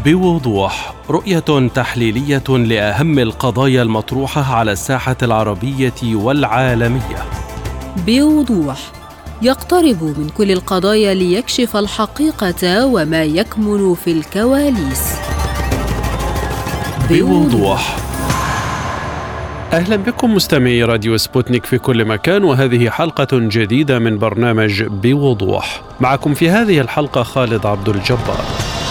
بوضوح، رؤية تحليلية لأهم القضايا المطروحة على الساحة العربية والعالمية. بوضوح، يقترب من كل القضايا ليكشف الحقيقة وما يكمن في الكواليس. بوضوح. أهلا بكم مستمعي راديو سبوتنيك في كل مكان، وهذه حلقة جديدة من برنامج بوضوح. معكم في هذه الحلقة خالد عبد الجبار.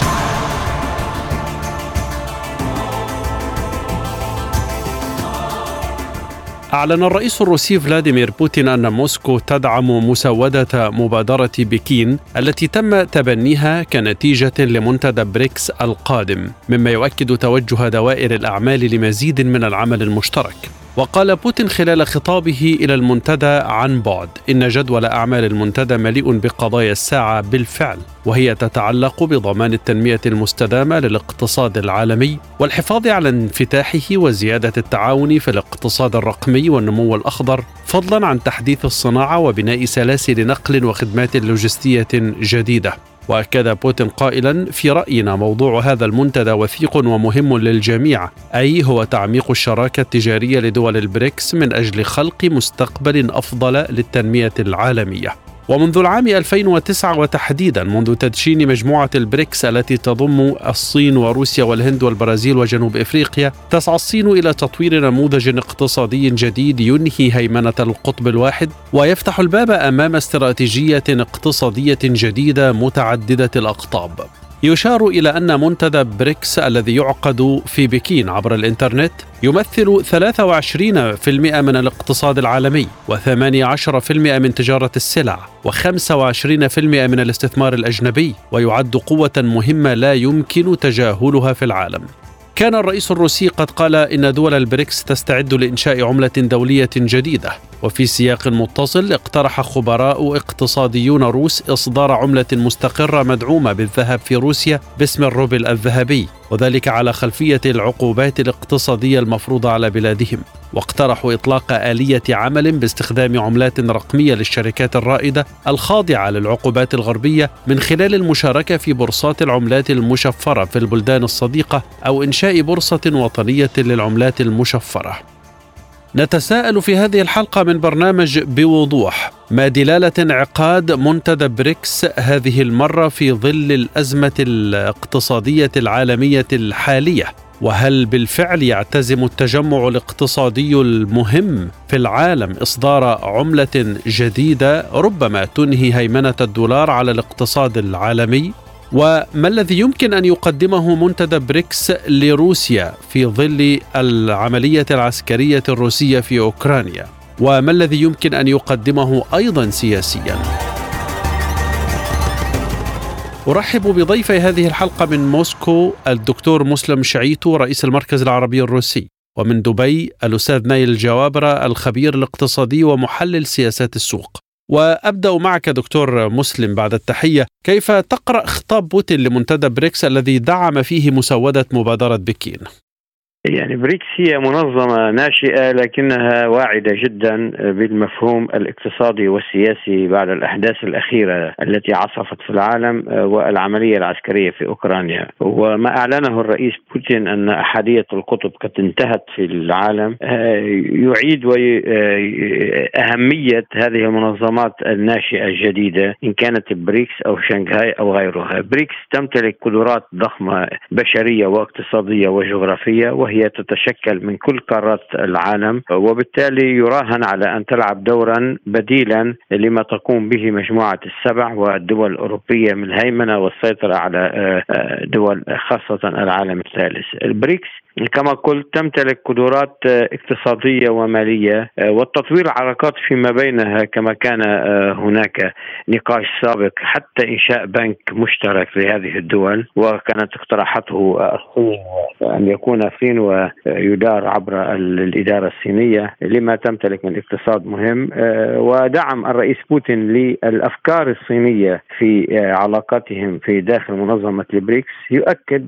أعلن الرئيس الروسي فلاديمير بوتين أن موسكو تدعم مسودة مبادرة بكين التي تم تبنيها كنتيجة لمنتدى بريكس القادم، مما يؤكد توجه دوائر الأعمال لمزيد من العمل المشترك. وقال بوتين خلال خطابه إلى المنتدى عن بعد إن جدول أعمال المنتدى مليء بقضايا الساعة بالفعل، وهي تتعلق بضمان التنمية المستدامة للاقتصاد العالمي والحفاظ على انفتاحه وزيادة التعاون في الاقتصاد الرقمي والنمو الأخضر، فضلا عن تحديث الصناعة وبناء سلاسل نقل وخدمات لوجستية جديدة. وأكد بوتين قائلا: في رأينا موضوع هذا المنتدى وثيق ومهم للجميع، أي هو تعميق الشراكة التجارية لدول البريكس من أجل خلق مستقبل أفضل للتنمية العالمية. ومنذ العام 2009 وتحديدا منذ تدشين مجموعة البريكس التي تضم الصين وروسيا والهند والبرازيل وجنوب إفريقيا، تسعى الصين إلى تطوير نموذج اقتصادي جديد ينهي هيمنة القطب الواحد ويفتح الباب أمام استراتيجية اقتصادية جديدة متعددة الأقطاب. يشار إلى أن منتدى بريكس الذي يعقد في بكين عبر الإنترنت يمثل 23% من الاقتصاد العالمي، و18% من تجارة السلع، و25% من الاستثمار الأجنبي، ويعد قوة مهمة لا يمكن تجاهلها في العالم. كان الرئيس الروسي قد قال إن دول البريكس تستعد لإنشاء عملة دولية جديدة، وفي سياق متصل اقترح خبراء اقتصاديون روس إصدار عملة مستقرة مدعومة بالذهب في روسيا باسم الروبل الذهبي، وذلك على خلفية العقوبات الاقتصادية المفروضة على بلادهم. واقترحوا إطلاق آلية عمل باستخدام عملات رقمية للشركات الرائدة الخاضعة للعقوبات الغربية من خلال المشاركة في بورصات العملات المشفرة في البلدان الصديقة أو إنشاء بورصة وطنية للعملات المشفرة. نتساءل في هذه الحلقة من برنامج بوضوح: ما دلالة انعقاد منتدى بريكس هذه المرة في ظل الأزمة الاقتصادية العالمية الحالية؟ وهل بالفعل يعتزم التجمع الاقتصادي المهم في العالم إصدار عملة جديدة ربما تنهي هيمنة الدولار على الاقتصاد العالمي؟ وما الذي يمكن أن يقدمه منتدى بريكس لروسيا في ظل العملية العسكرية الروسية في أوكرانيا؟ وما الذي يمكن أن يقدمه أيضا سياسيا؟ أرحب بضيفي هذه الحلقة من موسكو الدكتور مسلم شعيتو رئيس المركز العربي الروسي، ومن دبي الأستاذ نايل جوابرة الخبير الاقتصادي ومحلل سياسات السوق. وأبدأ معك دكتور مسلم بعد التحية، كيف تقرأ خطاب بوتين لمنتدى بريكس الذي دعم فيه مسودة مبادرة بكين؟ يعني بريكس هي منظمة ناشئة لكنها واعدة جدا بالمفهوم الاقتصادي والسياسي بعد الأحداث الأخيرة التي عصفت في العالم والعملية العسكرية في أوكرانيا. وما أعلنه الرئيس بوتين أن أحادية القطب قد انتهت في العالم يعيد أهمية هذه المنظمات الناشئة الجديدة إن كانت بريكس أو شنغهاي أو غيرها. بريكس تمتلك قدرات ضخمة بشرية واقتصادية وجغرافية، وهي تتشكل من كل قارات العالم، وبالتالي يراهن على أن تلعب دورا بديلا لما تقوم به مجموعة السبع والدول الأوروبية من الهيمنة والسيطرة على دول خاصة العالم الثالث. البريكس كما قلت تمتلك قدرات اقتصادية ومالية والتطوير العلاقات فيما بينها، كما كان هناك نقاش سابق حتى إنشاء بنك مشترك لهذه الدول، وكانت اقتراحته الصين أن يكون الصين ويدار عبر الإدارة الصينية لما تمتلك من اقتصاد مهم. ودعم الرئيس بوتين للأفكار الصينية في علاقاتهم في داخل منظمة البريكس يؤكد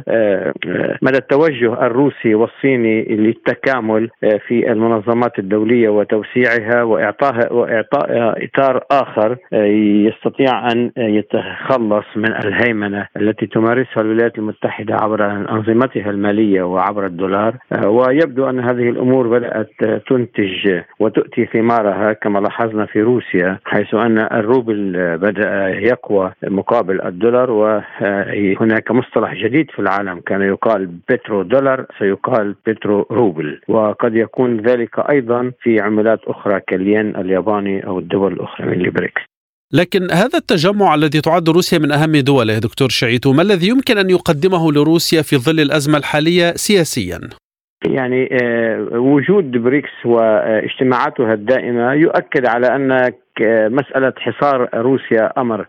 مدى التوجه الروسي والصيني للتكامل في المنظمات الدولية وتوسيعها وإعطاء إطار آخر يستطيع أن يتخلص من الهيمنة التي تمارسها الولايات المتحدة عبر أنظمتها المالية وعبر الدولار. ويبدو أن هذه الأمور بدأت تنتج وتؤتي ثمارها كما لاحظنا في روسيا، حيث أن الروبل بدأ يقوى مقابل الدولار، وهناك مصطلح جديد في العالم كان يقال بترو دولار سيقال بترو روبل، وقد يكون ذلك أيضا في عملات أخرى كالين الياباني أو الدول الأخرى من البريكس. لكن هذا التجمع الذي تعد روسيا من أهم دوله دكتور شعيتو، ما الذي يمكن أن يقدمه لروسيا في ظل الأزمة الحالية سياسيا؟ يعني وجود بريكس واجتماعاتها الدائمة يؤكد على أن مسألة حصار روسيا أمر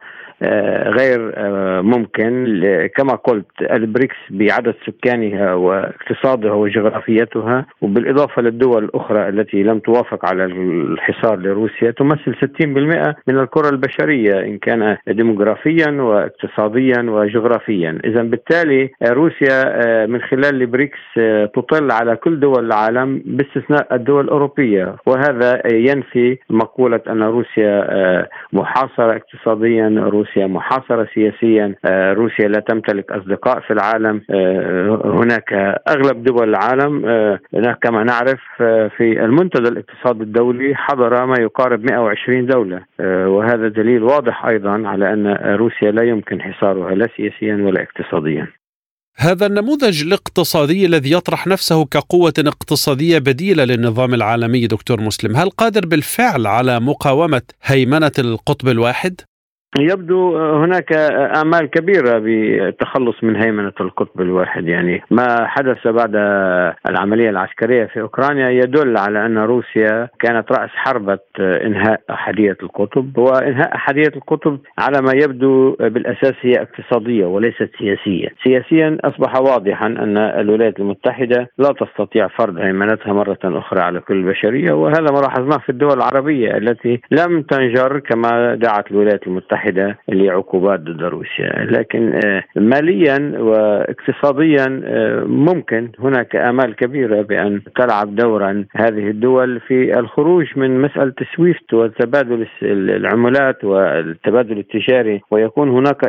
غير ممكن. كما قلت البريكس بعدد سكانها واقتصادها وجغرافيتها وبالإضافة للدول الأخرى التي لم توافق على الحصار لروسيا تمثل 60% من الكرة البشرية إن كان ديموغرافيا واقتصاديا وجغرافيا. إذن بالتالي روسيا من خلال البريكس تطل على كل دول العالم باستثناء الدول الأوروبية، وهذا ينفي مقولة أن روسيا محاصرة اقتصاديا، روسيا محاصرة سياسيا، روسيا لا تمتلك أصدقاء في العالم. هناك أغلب دول العالم كما نعرف في المنتدى الاقتصادي الدولي حضر ما يقارب 120 دولة، وهذا دليل واضح أيضا على أن روسيا لا يمكن حصارها لا سياسيا ولا اقتصاديا. هذا النموذج الاقتصادي الذي يطرح نفسه كقوة اقتصادية بديلة للنظام العالمي دكتور مسلم، هل قادر بالفعل على مقاومة هيمنة القطب الواحد؟ يبدو هناك آمال كبيرة بالتخلص من هيمنة القطب الواحد. يعني ما حدث بعد العملية العسكرية في أوكرانيا يدل على أن روسيا كانت رأس حربة إنهاء أحادية القطب، وإنهاء أحادية القطب على ما يبدو بالأساس هي اقتصادية وليست سياسية. سياسيا أصبح واضحا أن الولايات المتحدة لا تستطيع فرض هيمنتها مرة أخرى على كل البشرية، وهذا ما لاحظناه في الدول العربية التي لم تنجر كما دعت الولايات المتحدة لعقوبات ضد روسيا. لكن ماليا واقتصاديا ممكن هناك آمال كبيرة بأن تلعب دورا هذه الدول في الخروج من مسألة سويفت وتبادل العملات والتبادل التجاري، ويكون هناك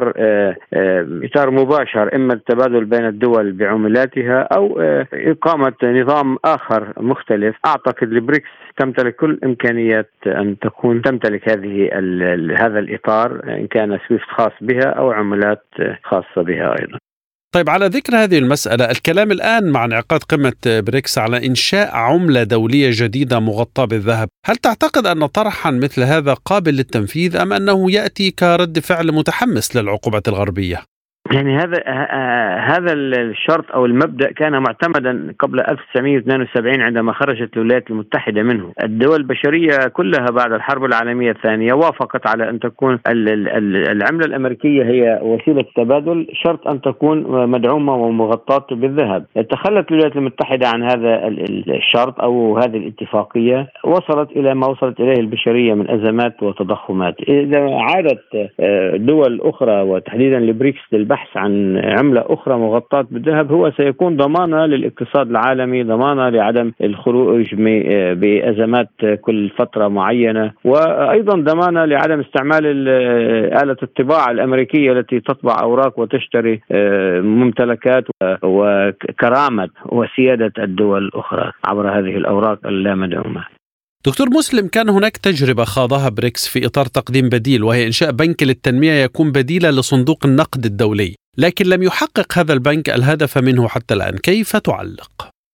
إطار مباشر، إما التبادل بين الدول بعملاتها أو إقامة نظام آخر مختلف. أعتقد البريكس تمتلك كل إمكانيات أن تكون تمتلك هذا الإطار، إن كان سويفت خاص بها أو عملات خاصة بها أيضا. طيب، على ذكر هذه المسألة، الكلام الآن مع انعقاد قمة بريكس على إنشاء عملة دولية جديدة مغطاة بالذهب، هل تعتقد أن طرحا مثل هذا قابل للتنفيذ أم أنه يأتي كرد فعل متحمس للعقوبات الغربية؟ يعني هذا الشرط أو المبدأ كان معتمدا قبل 1972 عندما خرجت الولايات المتحدة منه. الدول البشرية كلها بعد الحرب العالمية الثانية وافقت على أن تكون العملة الأمريكية هي وسيلة تبادل، شرط أن تكون مدعومة ومغطاة بالذهب. تخلت الولايات المتحدة عن هذا الشرط أو هذه الاتفاقية، وصلت إلى ما وصلت إليه البشرية من أزمات وتضخمات. إذا عادت دول أخرى وتحديدا البريكس للبحث عن عملة أخرى مغطاة بالذهب، هو سيكون ضمانة للاقتصاد العالمي، ضمانة لعدم الخروج بأزمات كل فترة معينة، وأيضا ضمانة لعدم استعمال آلة الطباعة الأمريكية التي تطبع أوراق وتشتري ممتلكات وكرامة وسيادة الدول الأخرى عبر هذه الأوراق اللامدعومة. دكتور مسلم، كان هناك تجربة خاضها بريكس في إطار تقديم بديل، وهي إنشاء بنك للتنمية يكون بديلا لصندوق النقد الدولي، لكن لم يحقق هذا البنك الهدف منه حتى الآن. كيف تعلق؟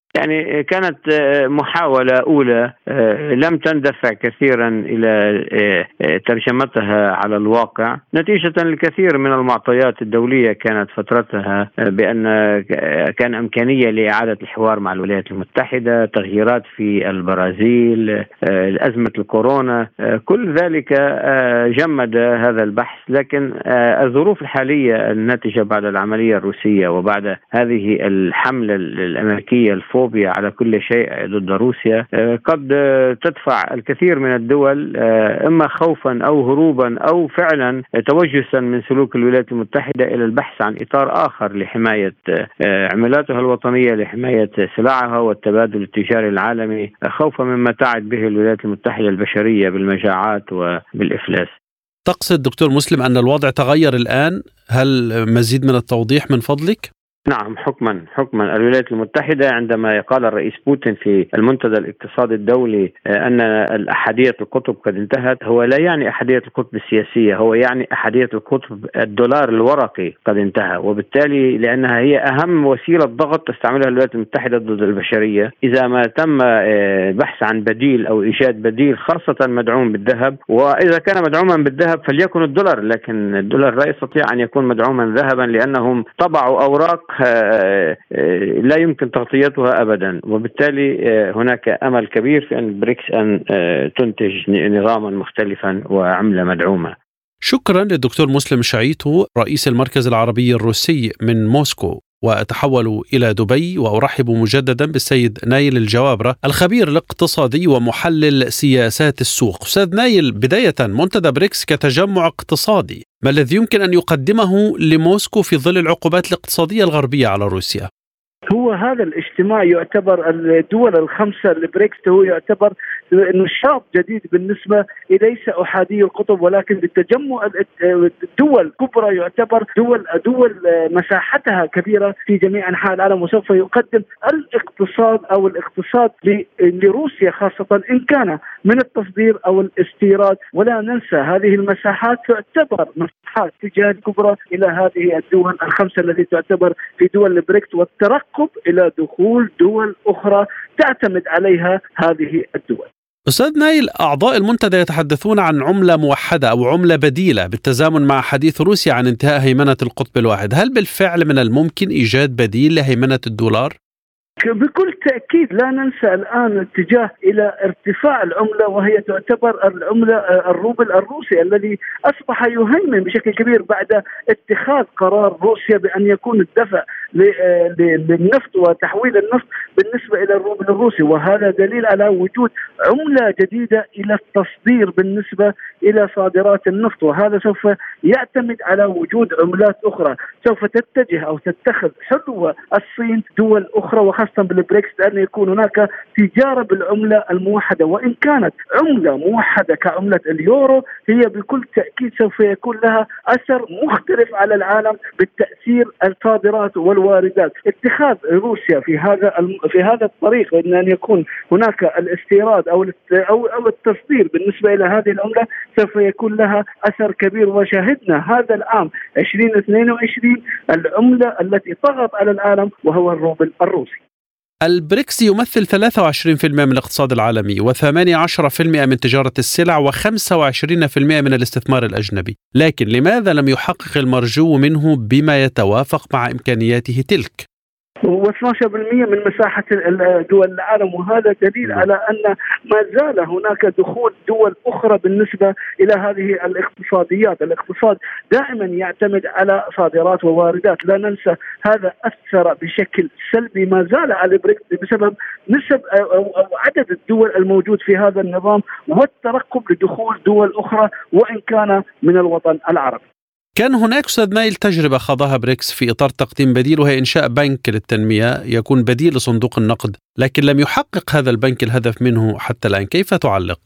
يعني كانت محاولة أولى لم تندفع كثيرا إلى ترجمتها على الواقع نتيجة للكثير من المعطيات الدولية كانت فترتها بأن كان إمكانية لإعادة الحوار مع الولايات المتحدة، تغييرات في البرازيل، أزمة الكورونا، كل ذلك جمد هذا البحث. لكن الظروف الحالية الناتجة بعد العملية الروسية وبعد هذه الحملة الأمريكية الفوبيا على كل شيء ضد روسيا قد تدفع الكثير من الدول إما خوفا أو هروبا أو فعلا توجسا من سلوك الولايات المتحدة إلى البحث عن إطار آخر لحماية عملاتها الوطنية، لحماية سلعها والتبادل التجاري العالمي، خوفا مما تعد به الولايات المتحدة البشرية بالمجاعات وبالإفلاس. تقصد دكتور مسلم أن الوضع تغير الآن؟ هل مزيد من التوضيح من فضلك؟ نعم، حكما الولايات المتحدة عندما قال الرئيس بوتين في المنتدى الاقتصادي الدولي أن أحادية القطب قد انتهت، هو لا يعني أحادية القطب السياسية، هو يعني أحادية القطب الدولار الورقي قد انتهى، وبالتالي لأنها هي أهم وسيلة ضغط تستعملها الولايات المتحدة ضد البشرية إذا ما تم بحث عن بديل أو إيجاد بديل، خاصة مدعوم بالذهب. وإذا كان مدعوما بالذهب فليكن الدولار، لكن الدولار لا يستطيع أن يكون مدعوما ذهبا لأنهم طبعوا أوراق لا يمكن تغطيتها أبدا، وبالتالي هناك أمل كبير في أن بريكس أن تنتج نظاما مختلفا وعملة مدعومة. شكرا للدكتور مسلم شعيتو رئيس المركز العربي الروسي من موسكو. وأتحول إلى دبي وأرحب مجددا بالسيد نايل الجوابرة الخبير الاقتصادي ومحلل سياسات السوق. أستاذ نايل، بداية منتدى بريكس كتجمع اقتصادي، ما الذي يمكن أن يقدمه لموسكو في ظل العقوبات الاقتصادية الغربية على روسيا؟ هو هذا الاجتماع يعتبر الدول الخمسة البريكس هو يعتبر نشاط جديد بالنسبة ليس أحادي القطب ولكن للتجمع الدول كبرى، يعتبر دول مساحتها كبيرة في جميع أنحاء العالم، وسوف يقدم الاقتصاد أو الاقتصاد لروسيا خاصة إن كان من التصدير أو الاستيراد. ولا ننسى هذه المساحات تعتبر مساحات تجارية كبرى إلى هذه الدول الخمسة التي تعتبر في دول البريكس، والترقب إلى دخول دول أخرى تعتمد عليها هذه الدول. أستاذ نايل، أعضاء المنتدى يتحدثون عن عملة موحدة أو عملة بديلة بالتزامن مع حديث روسيا عن انتهاء هيمنة القطب الواحد. هل بالفعل من الممكن إيجاد بديل لهيمنة الدولار؟ بكل تأكيد لا ننسى الآن الاتجاه إلى ارتفاع العملة، وهي تعتبر العملة الروبل الروسي الذي أصبح يهيمن بشكل كبير بعد اتخاذ قرار روسيا بأن يكون الدفع للنفط وتحويل النفط بالنسبة إلى الروبل الروسي، وهذا دليل على وجود عملة جديدة إلى التصدير بالنسبة إلى صادرات النفط، وهذا سوف يعتمد على وجود عملات أخرى سوف تتجه أو تتخذ حلوة الصين دول أخرى وخاصة بالبريكس أن يكون هناك تجارة بالعملة الموحدة. وإن كانت عملة موحدة كعملة اليورو هي بكل تأكيد سوف يكون لها أثر مختلف على العالم بالتأثير الصادرات والواردات. اتخاذ روسيا في هذا الطريق أن يكون هناك الاستيراد أو التصدير بالنسبة إلى هذه العملة سوف يكون لها أثر كبير، وشاهدنا هذا العام 2022 العملة التي طغت على العالم وهو الروبل الروسي. البريكس يمثل 23% من الاقتصاد العالمي و18% من تجارة السلع و25% من الاستثمار الأجنبي، لكن لماذا لم يحقق المرجو منه بما يتوافق مع إمكانياته تلك؟ و12% من مساحة دول العالم، وهذا دليل على أن ما زال هناك دخول دول أخرى بالنسبة إلى هذه الاقتصاديات. الاقتصاد دائما يعتمد على صادرات وواردات، لا ننسى هذا أثر بشكل سلبي ما زال على البريكس بسبب نسب أو عدد الدول الموجود في هذا النظام والترقب لدخول دول أخرى وإن كان من الوطن العربي. كان هناك أستاذ نايل تجربة خاضها بريكس في إطار تقديم بديل، وهي إنشاء بنك للتنمية يكون بديل لصندوق النقد، لكن لم يحقق هذا البنك الهدف منه حتى الآن. كيف تعلق؟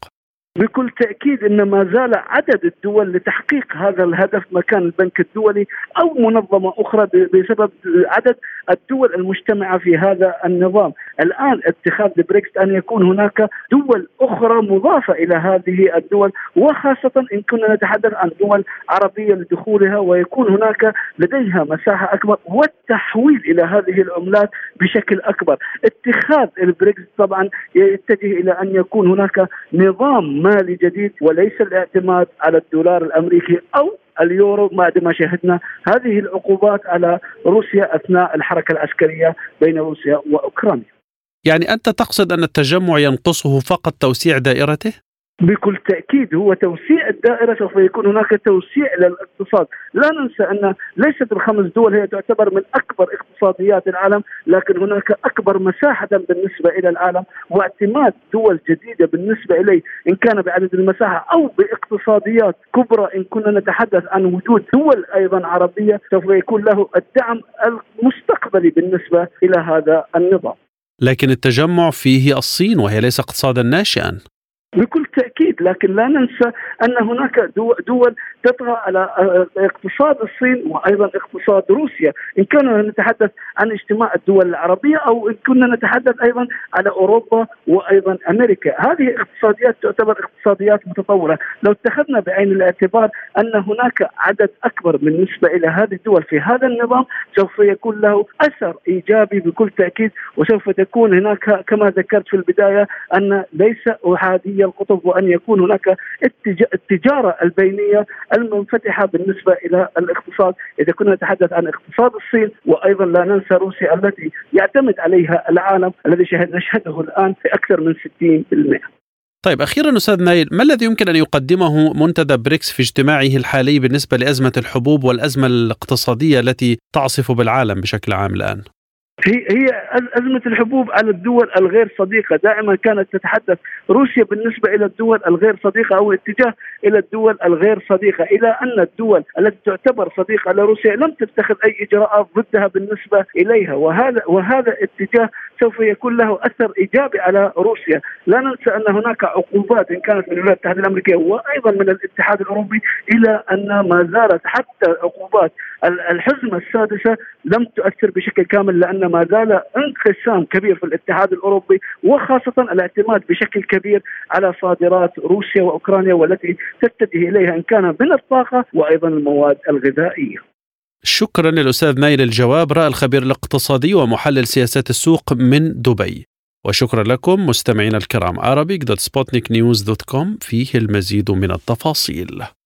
بكل تأكيد إن ما زال عدد الدول لتحقيق هذا الهدف مكان البنك الدولي أو منظمة أخرى بسبب عدد الدول المجتمعة في هذا النظام. الآن اتخاذ البريكس أن يكون هناك دول أخرى مضافة إلى هذه الدول، وخاصة إن كنا نتحدث عن دول عربية لدخولها ويكون هناك لديها مساحة أكبر والتحويل إلى هذه العملات بشكل أكبر. اتخاذ البريكس طبعا يتجه إلى أن يكون هناك نظام مالي جديد وليس الاعتماد على الدولار الأمريكي أو اليورو بعد ما شاهدنا هذه العقوبات على روسيا أثناء الحركة العسكرية بين روسيا وأوكرانيا. يعني أنت تقصد أن التجمع ينقصه فقط توسيع دائرته؟ بكل تأكيد هو توسيع الدائرة، سوف يكون هناك توسيع للاقتصاد. لا ننسى أن ليست الخمس دول هي تعتبر من أكبر اقتصاديات العالم، لكن هناك أكبر مساحة بالنسبة إلى العالم، واعتماد دول جديدة بالنسبة إليه إن كان بعدد المساحة أو باقتصاديات كبرى. إن كنا نتحدث عن وجود دول أيضا عربية سوف يكون له الدعم المستقبلي بالنسبة إلى هذا النظام. لكن التجمع فيه الصين وهي ليس اقتصادا ناشئا. بكل تأكيد، لكن لا ننسى أن هناك دول تطغى على اقتصاد الصين وأيضا اقتصاد روسيا، إن كنا نتحدث عن اجتماع الدول العربية أو إن كنا نتحدث أيضا على أوروبا وأيضا أمريكا. هذه اقتصاديات تعتبر اقتصاديات متطورة. لو اتخذنا بعين الاعتبار أن هناك عدد أكبر بالنسبة إلى هذه الدول في هذا النظام سوف يكون له أثر إيجابي بكل تأكيد، وسوف تكون هناك كما ذكرت في البداية أن ليس أحادية القطب، وأن يكون هناك التجارة البينية المنفتحة بالنسبة إلى الاقتصاد. إذا كنا نتحدث عن اقتصاد الصين وأيضا لا ننسى روسيا التي يعتمد عليها العالم الذي نشهده الآن في أكثر من 60%. طيب أخيرا أستاذ نايل، ما الذي يمكن أن يقدمه منتدى بريكس في اجتماعه الحالي بالنسبة لأزمة الحبوب والأزمة الاقتصادية التي تعصف بالعالم بشكل عام الآن؟ هي أزمة الحبوب على الدول الغير صديقة. دائما كانت تتحدث روسيا بالنسبة إلى الدول الغير صديقة أو اتجاه إلى الدول الغير صديقة، إلى أن الدول التي تعتبر صديقة لروسيا لم تتخذ أي إجراءات ضدها بالنسبة إليها، وهذا اتجاه سوف يكون له أثر إيجابي على روسيا. لا ننسى أن هناك عقوبات إن كانت من الولايات المتحدة الأمريكية وأيضا من الاتحاد الأوروبي، إلى أن ما زالت حتى عقوبات الحزمة السادسة لم تؤثر بشكل كامل، لأن ما زال انقسام كبير في الاتحاد الأوروبي، وخاصة الاعتماد بشكل كبير على صادرات روسيا وأوكرانيا والتي تتجه إليها إن كان من الطاقة وأيضا المواد الغذائية. شكرا للأستاذ نايل الجواب، رائع الخبير الاقتصادي ومحلل سياسات السوق من دبي. وشكرا لكم مستمعينا الكرام. Arabic.sputniknews.com فيه المزيد من التفاصيل.